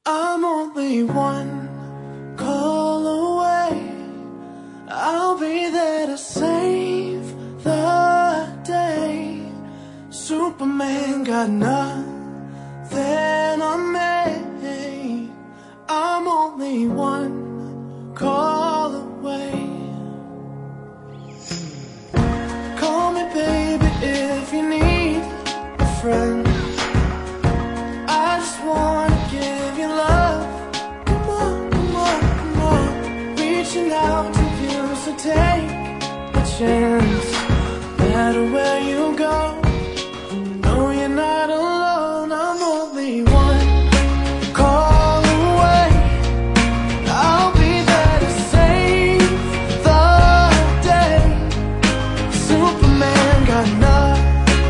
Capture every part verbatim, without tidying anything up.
I'm only one call away. I'll be there to save the day. Superman got nothing on me. I'm only one call away. Call me baby if you need a friend. I just wanna give you love. Come on, come on, come on. Reaching out to you, so take a chance. No matter where you go, no, you're not alone. I'm only one call away. I'll be there to save the day. Superman got nothing.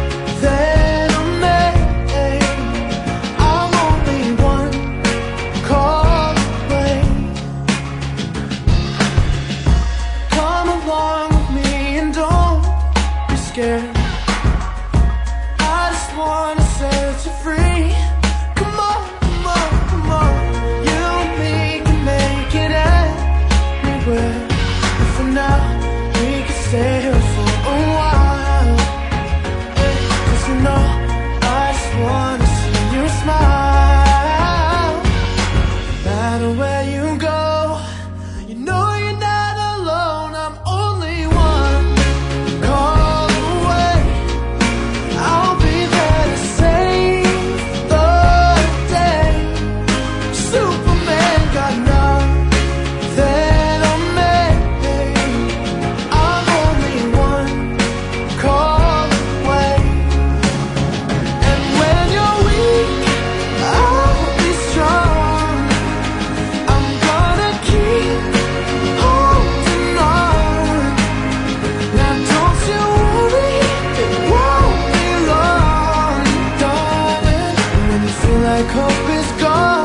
I just wanna set you free. Come on, come on, come on. You and me can make it anywhere. And for now, we can stay here for a while. Cause you know, I just wanna see you smile. No matter where you go, you know you're not alone. I'm only one call. Hope is gone.